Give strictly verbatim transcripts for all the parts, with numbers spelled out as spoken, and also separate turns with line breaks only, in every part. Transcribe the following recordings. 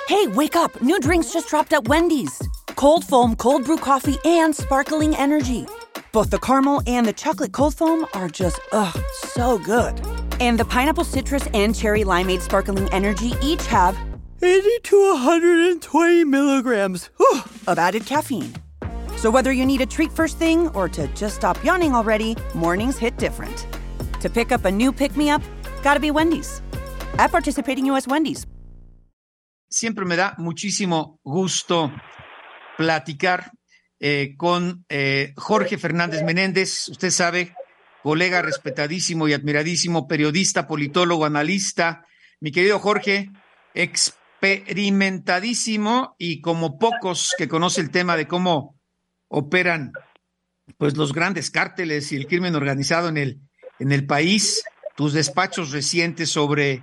Hey, wake up. New drinks just dropped at Wendy's. Cold foam, cold brew coffee, and sparkling energy. Both the caramel and the chocolate cold foam are just, ugh, so good. And the pineapple citrus and cherry limeade sparkling energy each have eighty to one hundred twenty milligrams whew, of added caffeine. So whether you need a treat first thing or to just stop yawning already, mornings hit different. To pick up a new pick-me-up, gotta be Wendy's. At participating U S Wendy's.
Siempre me da muchísimo gusto platicar eh, con eh, Jorge Fernández Menéndez. Usted sabe, colega respetadísimo y admiradísimo, periodista, politólogo, analista. Mi querido Jorge, experimentadísimo y como pocos que conoce el tema de cómo operan pues los grandes cárteles y el crimen organizado en el, en el país. Tus despachos recientes sobre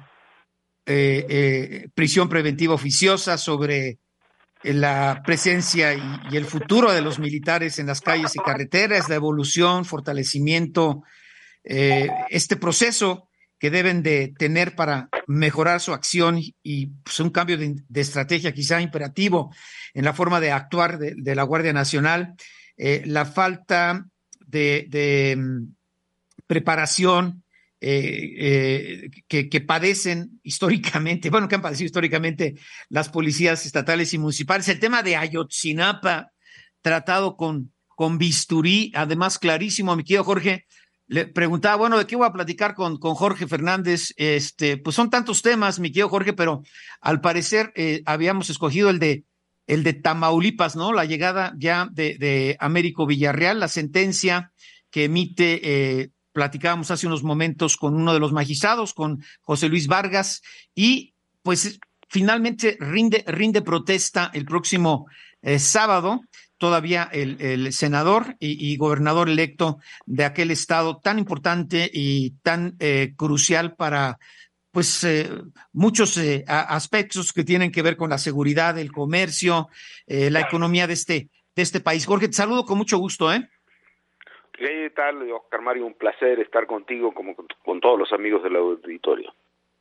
Eh, eh, prisión preventiva oficiosa, sobre eh, la presencia y, y el futuro de los militares en las calles y carreteras, la evolución, fortalecimiento, eh, este proceso que deben de tener para mejorar su acción y pues, un cambio de, de estrategia quizá imperativo en la forma de actuar de, de la Guardia Nacional, eh, la falta de, de um, preparación Eh, eh, que, que padecen históricamente, bueno, que han padecido históricamente las policías estatales y municipales. El tema de Ayotzinapa, tratado con, con bisturí, además clarísimo, mi querido Jorge. Le preguntaba, bueno, ¿de qué voy a platicar con, con Jorge Fernández? Este, pues son tantos temas, mi querido Jorge, pero al parecer eh, habíamos escogido el de, el de Tamaulipas, ¿no? La llegada ya de, de Américo Villarreal, la sentencia que emite eh, platicábamos hace unos momentos con uno de los magistrados, con José Luis Vargas, y pues finalmente rinde, rinde protesta el próximo eh, sábado, todavía el, el senador y, y gobernador electo de aquel estado tan importante y tan eh, crucial para pues eh, muchos eh, aspectos que tienen que ver con la seguridad, el comercio, eh, la economía de este, de este país. Jorge, te saludo con mucho gusto, ¿eh?
¿Qué tal, Oscar Mario? Un placer estar contigo, como con, con todos los amigos del auditorio.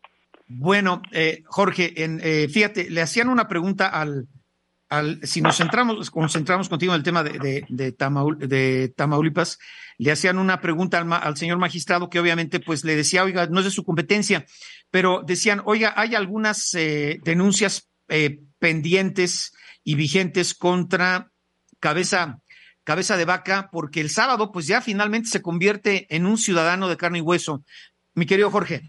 Bueno, eh, Jorge, en, eh, fíjate, le hacían una pregunta al, al si nos centramos, concentramos contigo en el tema de, de, de, Tamaul, de Tamaulipas, le hacían una pregunta al, al señor magistrado que obviamente pues le decía, oiga, no es de su competencia, pero decían, oiga, hay algunas eh, denuncias eh, pendientes y vigentes contra Cabeza Cabeza de Vaca, porque el sábado pues ya finalmente se convierte en un ciudadano de carne y hueso. Mi querido Jorge.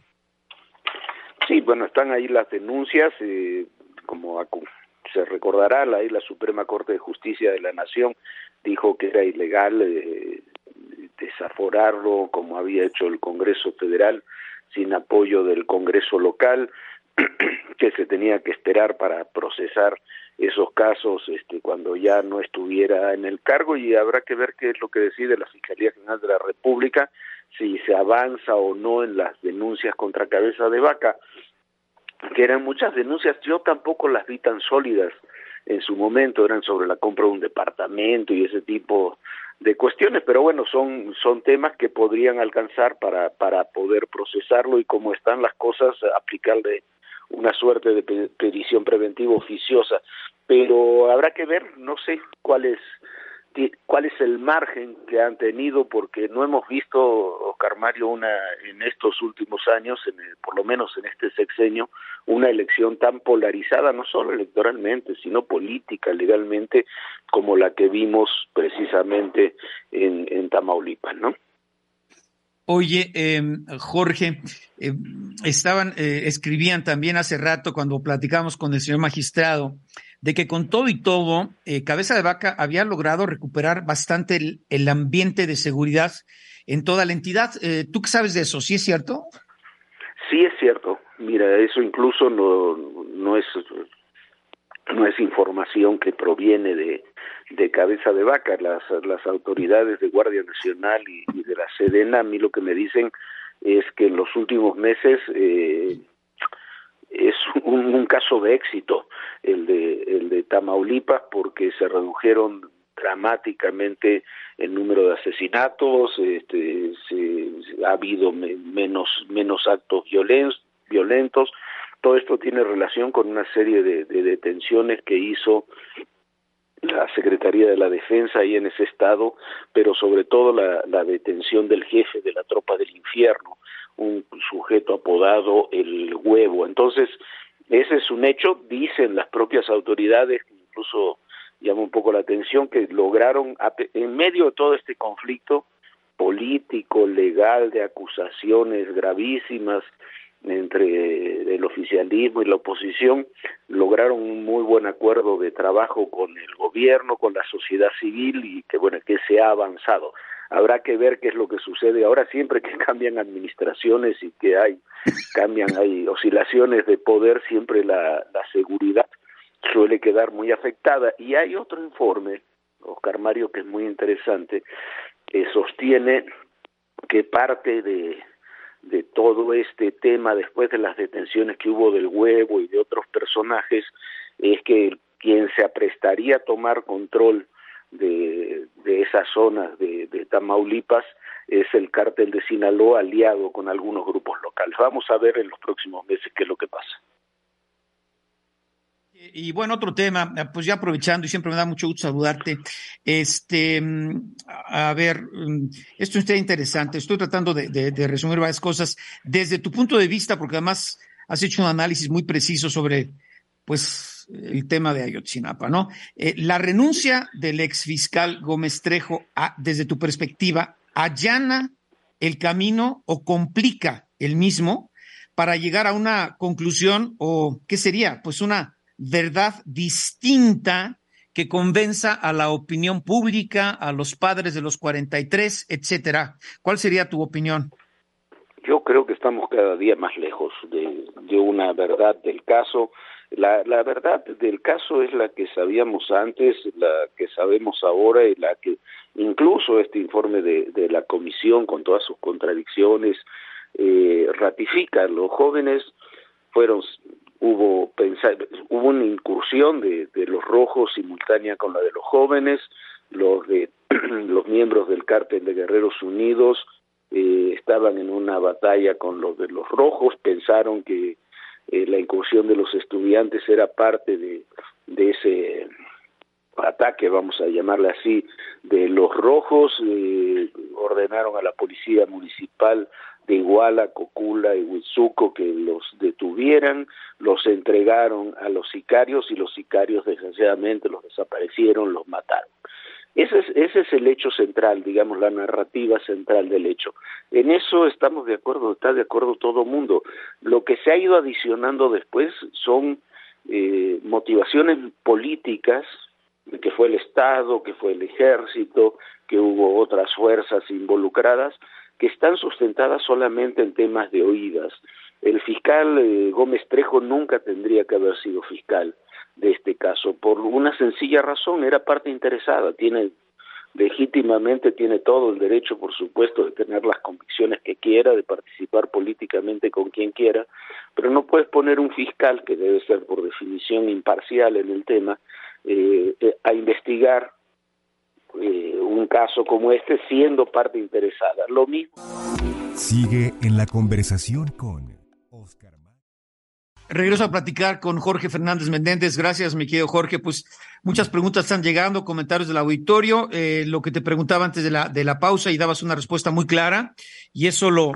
Sí, bueno, están ahí las denuncias, eh, como se recordará, la, la Suprema Corte de Justicia de la Nación dijo que era ilegal eh, desaforarlo como había hecho el Congreso Federal sin apoyo del Congreso local, que se tenía que esperar para procesar esos casos este, cuando ya no estuviera en el cargo, y habrá que ver qué es lo que decide la Fiscalía General de la República, si se avanza o no en las denuncias contra Cabeza de Vaca, que eran muchas denuncias. Yo tampoco las vi tan sólidas en su momento, eran sobre la compra de un departamento y ese tipo de cuestiones, pero bueno, son son temas que podrían alcanzar para para poder procesarlo, y como están las cosas, aplicarle una suerte de prisión preventiva oficiosa, pero habrá que ver, no sé cuál es cuál es el margen que han tenido, porque no hemos visto, Oscar Mario, una en estos últimos años, en el, por lo menos en este sexenio, una elección tan polarizada, no solo electoralmente, sino política, legalmente, como la que vimos precisamente en, en Tamaulipas, ¿no?
Oye, eh, Jorge, eh, estaban, eh, escribían también hace rato cuando platicamos con el señor magistrado de que con todo y todo, eh, Cabeza de Vaca había logrado recuperar bastante el, el ambiente de seguridad en toda la entidad. Eh, ¿Tú qué sabes de eso? ¿Sí es cierto?
Sí es cierto. Mira, eso incluso no, no es no es información que proviene de de Cabeza de Vaca. Las las autoridades de Guardia Nacional y, y de la Sedena, a mí lo que me dicen es que en los últimos meses eh, es un, un caso de éxito el de el de Tamaulipas, porque se redujeron dramáticamente el número de asesinatos, este, se, se, ha habido me, menos menos actos violentos violentos todo esto tiene relación con una serie de, de detenciones que hizo la Secretaría de la Defensa ahí en ese estado, pero sobre todo la, la detención del jefe de la Tropa del Infierno, un sujeto apodado El Huevo. Entonces, ese es un hecho, dicen las propias autoridades, incluso llama un poco la atención, que lograron, en medio de todo este conflicto político, legal, de acusaciones gravísimas entre el oficialismo y la oposición, lograron un muy buen acuerdo de trabajo con el gobierno, con la sociedad civil, y que bueno, que se ha avanzado. Habrá que ver qué es lo que sucede ahora, siempre que cambian administraciones y que hay cambian hay oscilaciones de poder, siempre la, la seguridad suele quedar muy afectada. Y hay otro informe, Oscar Mario, que es muy interesante, que sostiene que parte de de todo este tema, después de las detenciones que hubo del Huevo y de otros personajes, es que quien se aprestaría a tomar control de, de esas zonas de, de Tamaulipas es el cártel de Sinaloa, aliado con algunos grupos locales. Vamos a ver en los próximos meses qué es lo que pasa.
Y bueno, otro tema, pues ya aprovechando, y siempre me da mucho gusto saludarte, este, a ver, esto está interesante, estoy tratando de, de, de resumir varias cosas desde tu punto de vista, porque además has hecho un análisis muy preciso sobre, pues, el tema de Ayotzinapa, ¿no? Eh, la renuncia del exfiscal Gómez Trejo, a, desde tu perspectiva, ¿allana el camino o complica el mismo para llegar a una conclusión, o qué sería? Pues una verdad distinta que convenza a la opinión pública, a los padres de los cuarenta y tres, etcétera. ¿Cuál sería tu opinión?
Yo creo que estamos cada día más lejos de, de una verdad del caso. La, la verdad del caso es la que sabíamos antes, la que sabemos ahora y la que incluso este informe de, de la comisión, con todas sus contradicciones, eh, ratifica. Los jóvenes fueron... Hubo, pensar, hubo una incursión de, de los rojos simultánea con la de los jóvenes, los de los miembros del cártel de Guerreros Unidos eh, estaban en una batalla con los de los rojos, pensaron que eh, la incursión de los estudiantes era parte de, de ese ataque, vamos a llamarle así, de los rojos, eh, ordenaron a la policía municipal de Iguala, Cocula y Huitzuco que los detuvieran, los entregaron a los sicarios y los sicarios desgraciadamente los desaparecieron, los mataron. Ese es, ese es el hecho central, digamos, la narrativa central del hecho. En eso estamos de acuerdo, está de acuerdo todo el mundo. Lo que se ha ido adicionando después son eh, motivaciones políticas, que fue el Estado, que fue el Ejército, que hubo otras fuerzas involucradas, que están sustentadas solamente en temas de oídas. El fiscal eh, Gómez Trejo nunca tendría que haber sido fiscal de este caso, por una sencilla razón, era parte interesada, tiene legítimamente, tiene todo el derecho, por supuesto, de tener las convicciones que quiera, de participar políticamente con quien quiera, pero no puedes poner un fiscal, que debe ser por definición imparcial en el tema, eh, eh, a investigar Eh, un caso como este siendo parte interesada. Lo mismo.
Sigue en la conversación con Oscar.
Regreso a platicar con Jorge Fernández Menéndez. Gracias, mi querido Jorge. Pues muchas preguntas están llegando, comentarios del auditorio. Eh, lo que te preguntaba antes de la, de la pausa y dabas una respuesta muy clara, y eso lo,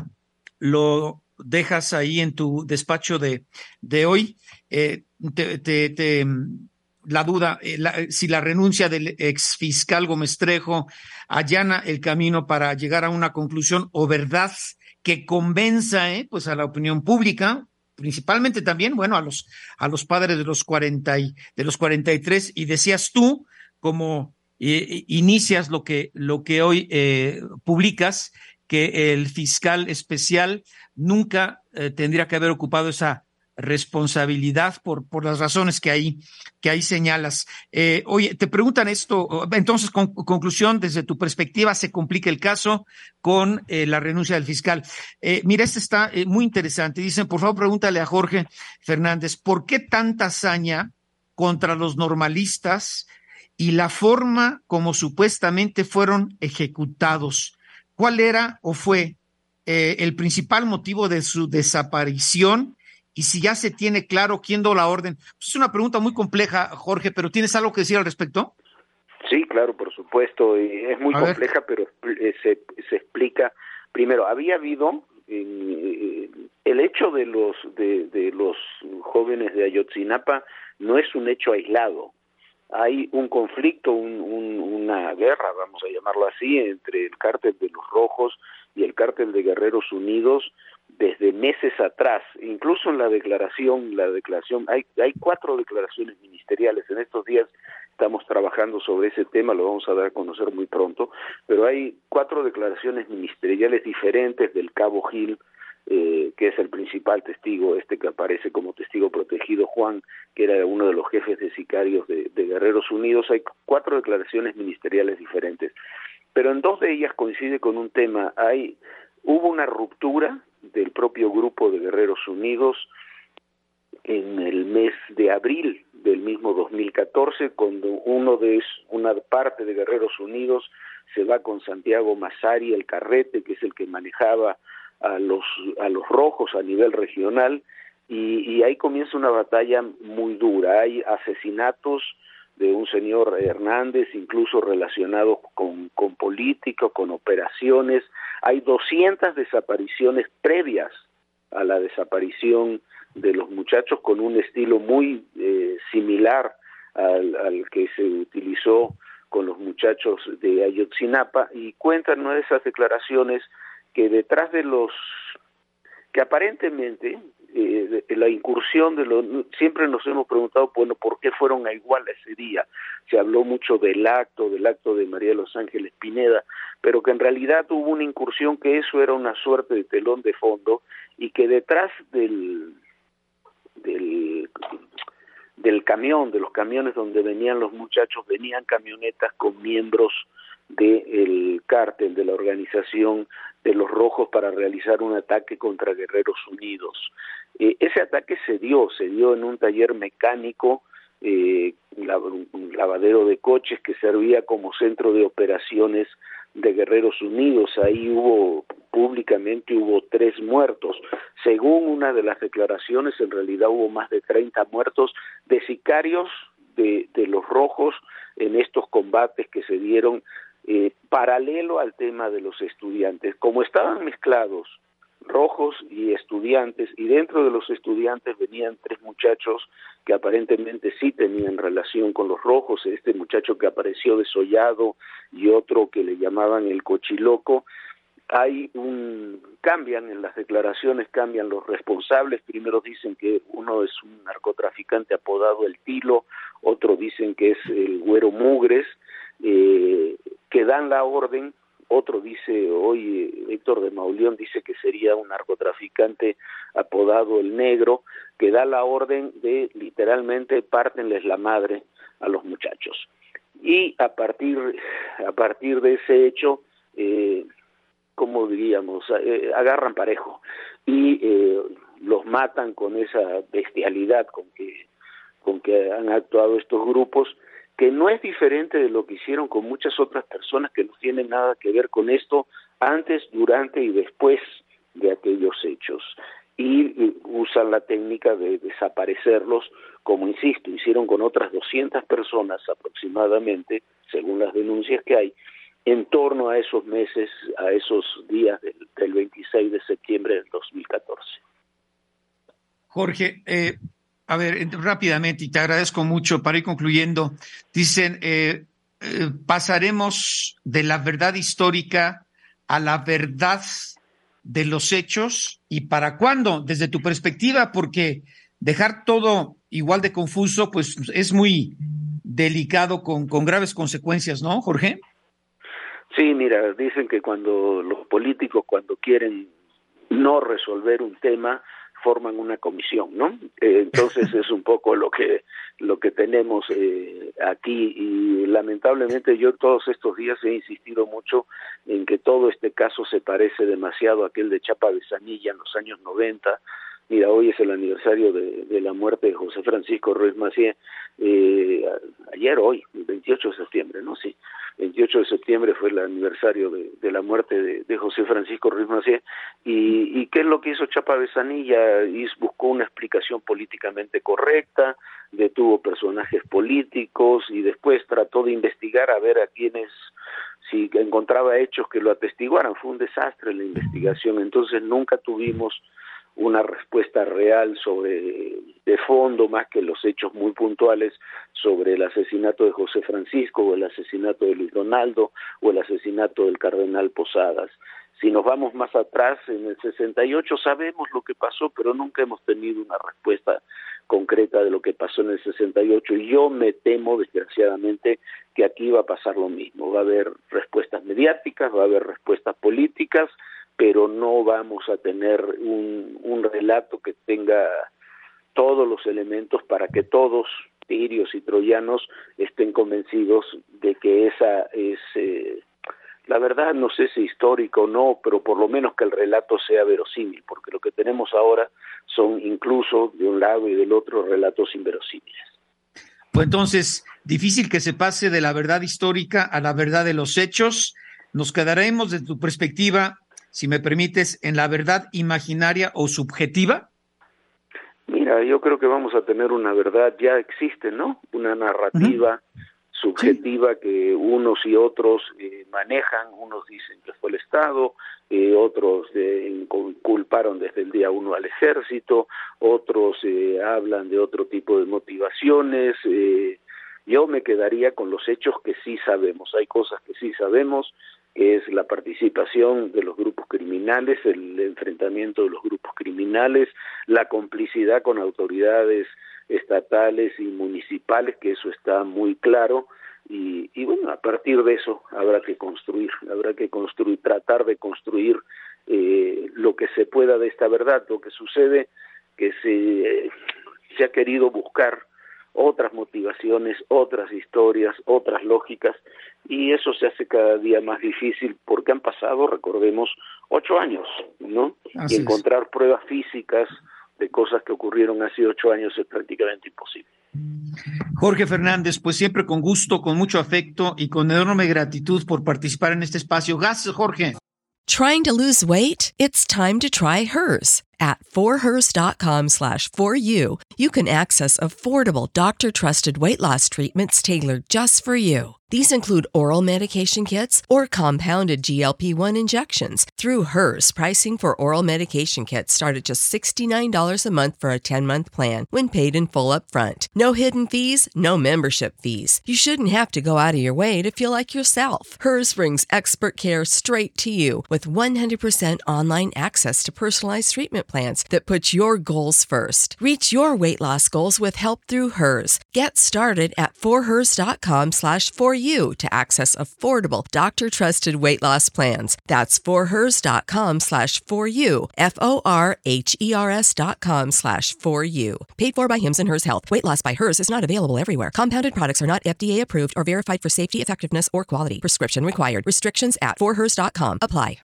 lo dejas ahí en tu despacho de, de hoy. Eh, te, te, te la duda, eh, la, si la renuncia del exfiscal Gómez Trejo allana el camino para llegar a una conclusión o verdad que convenza eh, pues a la opinión pública, principalmente también, bueno, a los, a los padres de los cuarenta y, de los cuarenta y tres, y decías tú, como eh, inicias lo que, lo que hoy eh, publicas, que el fiscal especial nunca eh, tendría que haber ocupado esa responsabilidad por, por las razones que ahí, que ahí señalas. Eh, oye, te preguntan esto, entonces, con, conclusión, desde tu perspectiva, se complica el caso con eh, la renuncia del fiscal. Eh, mira, este está eh, muy interesante. Dicen, por favor, pregúntale a Jorge Fernández, ¿por qué tanta hazaña contra los normalistas y la forma como supuestamente fueron ejecutados? ¿Cuál era o fue eh, el principal motivo de su desaparición? y si ya se tiene claro quién dio la orden. Pues es una pregunta muy compleja, Jorge, pero ¿tienes algo que decir al respecto?
Sí, claro, por supuesto, y es muy
A ver.
compleja, pero se, se explica. Primero, había habido eh, el hecho de los de, de los jóvenes de Ayotzinapa no es un hecho aislado. Hay un conflicto, un, un, una guerra, vamos a llamarlo así, entre el cártel de los Rojos y el cártel de Guerreros Unidos desde meses atrás. Incluso en la declaración, la declaración, hay, hay cuatro declaraciones ministeriales. En estos días estamos trabajando sobre ese tema, lo vamos a dar a conocer muy pronto, pero hay cuatro declaraciones ministeriales diferentes del cabo Gil, eh, que es el principal testigo, este que aparece como testigo protegido, Juan, que era uno de los jefes de sicarios de, de Guerreros Unidos. Hay cuatro declaraciones ministeriales diferentes, pero en dos de ellas coincide con un tema. Hay, hubo una ruptura del propio grupo de Guerreros Unidos en el mes de abril del mismo dos mil catorce, cuando uno de una parte de Guerreros Unidos se va con Santiago Massari, el carrete, que es el que manejaba a los a los rojos a nivel regional, y, y ahí comienza una batalla muy dura. Hay asesinatos de un señor Hernández, incluso relacionados con, con política, con operaciones. Hay doscientas desapariciones previas a la desaparición de los muchachos, con un estilo muy eh, similar al, al que se utilizó con los muchachos de Ayotzinapa, y cuentan una de esas declaraciones que detrás de los que aparentemente eh, de la incursión de los, siempre nos hemos preguntado, bueno, ¿por qué fueron a Iguala ese día? Se habló mucho del acto, del acto de María de los Ángeles Pineda, pero que en realidad hubo una incursión, que eso era una suerte de telón de fondo, y que detrás del del del camión, de los camiones donde venían los muchachos, venían camionetas con miembros del cártel, de la organización de los Rojos, para realizar un ataque contra Guerreros Unidos. Eh, ese ataque se dio, se dio en un taller mecánico, eh, un lavadero de coches que servía como centro de operaciones de Guerreros Unidos. Ahí hubo, públicamente hubo tres muertos. Según una de las declaraciones, en realidad hubo más de treinta muertos de sicarios de, de los Rojos en estos combates que se dieron eh, paralelo al tema de los estudiantes. Como estaban mezclados rojos y estudiantes, y dentro de los estudiantes venían tres muchachos que aparentemente sí tenían relación con los rojos, este muchacho que apareció desollado y otro que le llamaban el cochiloco. Hay un cambian en las declaraciones, cambian los responsables. Primero dicen que uno es un narcotraficante apodado El Tilo, otro dicen que es el Güero Mugres, eh, que dan la orden. Otro dice, hoy Héctor de Mauleón dice que sería un narcotraficante apodado El Negro, que da la orden de literalmente pártenles la madre a los muchachos. Y a partir, a partir de ese hecho, eh, como diríamos, eh, agarran parejo y eh, los matan con esa bestialidad con que, con que han actuado estos grupos, que no es diferente de lo que hicieron con muchas otras personas que no tienen nada que ver con esto, antes, durante y después de aquellos hechos. Y, y usan la técnica de desaparecerlos, como insisto, hicieron con otras doscientas personas aproximadamente, según las denuncias que hay, en torno a esos meses, a esos días del, del veintiséis de septiembre del dos mil catorce.
Jorge, eh, a ver, rápidamente, y te agradezco mucho para ir concluyendo. Dicen, eh, eh, pasaremos de la verdad histórica a la verdad de los hechos. ¿Y para cuándo? Desde tu perspectiva, porque dejar todo igual de confuso, pues es muy delicado, con, con graves consecuencias, ¿no, Jorge?
Sí, mira, dicen que cuando los políticos, cuando quieren no resolver un tema, forman una comisión, ¿no? Eh, entonces es un poco lo que lo que tenemos eh, aquí, y lamentablemente yo todos estos días he insistido mucho en que todo este caso se parece demasiado a aquel de Chapa Besanilla en los años noventa, Mira, hoy es el aniversario de, de la muerte de José Francisco Ruiz Massieu, eh, ayer, hoy, el veintiocho de septiembre, ¿no? Sí, veintiocho de septiembre fue el aniversario de, de la muerte de, de José Francisco Ruiz Massieu, y, y ¿qué es lo que hizo Chapa Besanilla? Y buscó una explicación políticamente correcta, detuvo personajes políticos y después trató de investigar a ver a quiénes, si encontraba hechos que lo atestiguaran. Fue un desastre la investigación, entonces nunca tuvimos una respuesta real sobre, de fondo, más que los hechos muy puntuales sobre el asesinato de José Francisco, o el asesinato de Luis Donaldo, o el asesinato del cardenal Posadas. Si nos vamos más atrás, en el sesenta y ocho sabemos lo que pasó, pero nunca hemos tenido una respuesta concreta de lo que pasó en el sesenta y ocho, y yo me temo, desgraciadamente, que aquí va a pasar lo mismo. Va a haber respuestas mediáticas, va a haber respuestas políticas, pero no vamos a tener un, un relato que tenga todos los elementos para que todos, tirios y troyanos, estén convencidos de que esa es, eh, la verdad, no sé si histórica o no, pero por lo menos que el relato sea verosímil, porque lo que tenemos ahora son incluso de un lado y del otro relatos inverosímiles.
Pues entonces, difícil que se pase de la verdad histórica a la verdad de los hechos. Nos quedaremos, desde tu perspectiva, si me permites, en la verdad imaginaria o subjetiva.
Mira, yo creo que vamos a tener una verdad, ya existe, ¿no? Una narrativa uh-huh. subjetiva sí. que unos y otros eh, manejan. Unos dicen que fue el Estado, eh, otros eh, culparon desde el día uno al ejército, otros eh, hablan de otro tipo de motivaciones. Eh, yo me quedaría con los hechos que sí sabemos. Hay cosas que sí sabemos, que es la participación de los grupos criminales, el enfrentamiento de los grupos criminales, la complicidad con autoridades estatales y municipales, que eso está muy claro, y, y bueno, a partir de eso habrá que construir, habrá que construir, tratar de construir eh, lo que se pueda de esta verdad. Lo que sucede que se, se ha querido buscar otras motivaciones, otras historias, otras lógicas, y eso se hace cada día más difícil porque han pasado, recordemos, ocho años, ¿no? Así y encontrar es. pruebas físicas de cosas que ocurrieron hace ocho años es prácticamente imposible.
Jorge Fernández, pues siempre con gusto, con mucho afecto y con enorme gratitud por participar en este espacio. Gracias, Jorge.
Trying to lose weight? It's time to try Hers. At forhers.com slash for you, you can access affordable doctor-trusted weight loss treatments tailored just for you. These include oral medication kits or compounded G L P one injections. Through Hers, pricing for oral medication kits start at just sixty-nine dollars a month for a ten-month plan when paid in full upfront. No hidden fees, no membership fees. You shouldn't have to go out of your way to feel like yourself. Hers brings expert care straight to you with one hundred percent online access to personalized treatment plans that put your goals first. Reach your weight loss goals with help through Hers. Get started at forhers.com slash for you to access affordable doctor-trusted weight loss plans. That's forhers.com slash for you, F-O-R-H-E-R-S dot com slash for you. Paid for by Hims and Hers Health. Weight loss by Hers is not available everywhere. Compounded products are not F D A approved or verified for safety, effectiveness, or quality. Prescription required. Restrictions at forhers dot com apply.